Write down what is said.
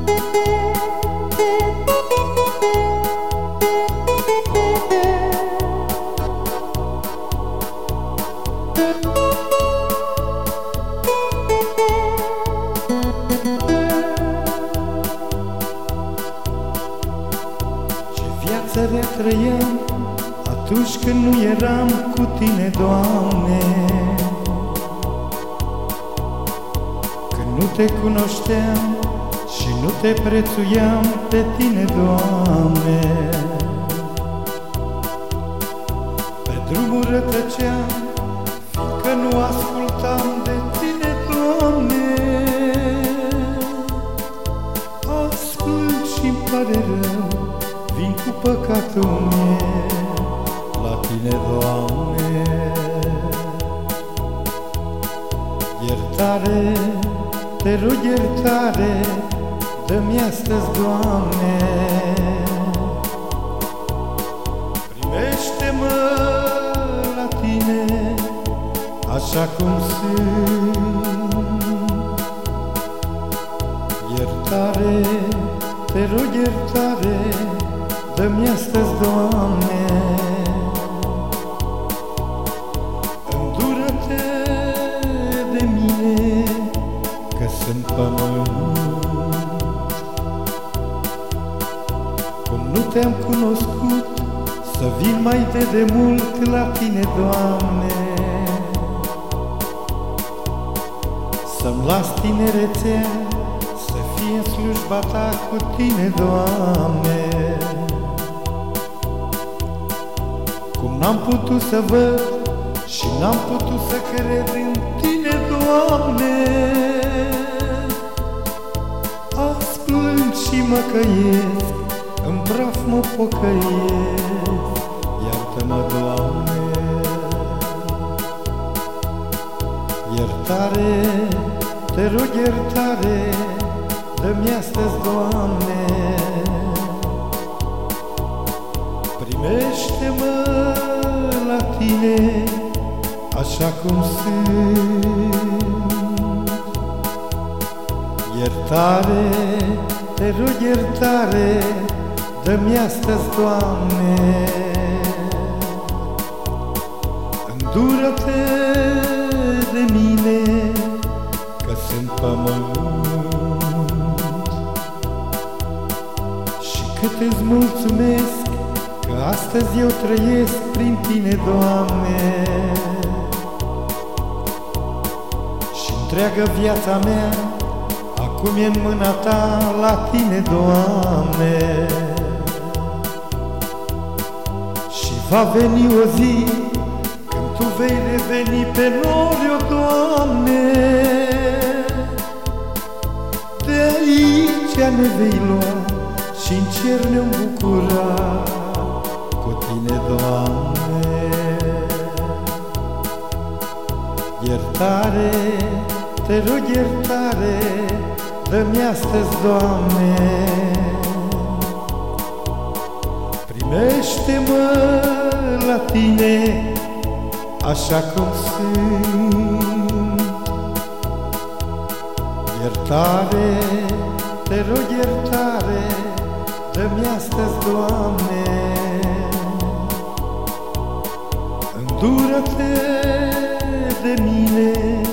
Viața rea trăiam atunci când nu eram cu Tine, Doamne, când nu Te cunoșteam și nu Te prețuiam pe Tine, Doamne. Pe drumul rătăceam, fiindcă nu ascultam de Tine, Doamne. Azi plâng și-mi pare rău, vin cu păcatul meu la Tine, Doamne. Iertare, Te rog iertare, dă-mi astăzi, Doamne. Primește-mă la Tine așa cum sunt. Iertare, Te rog iertare, dă-mi astăzi, Doamne. Îndură-te de mine, că sunt pământ. Cum nu Te-am cunoscut, să vin mai de demult la Tine, Doamne. Să-mi las tinerețea, să fie în slujba Ta cu Tine, Doamne. Cum n-am putut să văd și n-am putut să cred în Tine, Doamne, azi plâng și mă căiesc, în praf mă pocăiesc. Iartă-mă, Doamne. Iertare, Te rog iertare, dă-mi astăzi, Doamne. Primește-mă la Tine așa cum sunt. Iertare, Te rog iertare, dă-mi astăzi, Doamne. Îndură-te de mine, că sunt pământ. Și cât îți mulțumesc că astăzi eu trăiesc prin Tine, Doamne. Și întreagă viața mea acum e în mâna Ta, la Tine, Doamne. Și va veni o zi când Tu vei reveni pe nori, o Doamne. De aici ne vei lua și în cer ne-om bucura cu Tine, Doamne. Iertare, Te rog iertare, dă-mi astăzi, Doamne. Primește-mă la Tine așa cum sunt. Iertare, Te rog iertare, dă-mi astăzi, Doamne. Îndură-te de mine,